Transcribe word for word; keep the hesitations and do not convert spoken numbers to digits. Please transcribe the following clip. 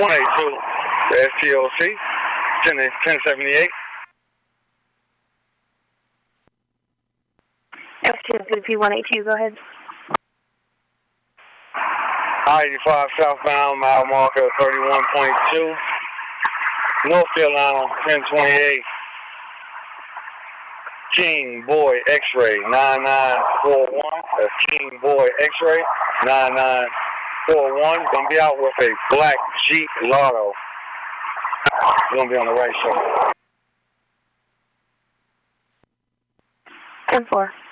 one eighty-two, S T O C, ten seventy-eight. S T O C one eighty-two, go ahead. I eighty-five southbound, mile marker thirty-one point two. North Carolina, ten twenty-eight. King Boy X-Ray, nine nine four one. That's King Boy X-Ray, nine nine four one. Gonna be out with a black Jeep Lotto. Gonna be on the right shoulder. ten four.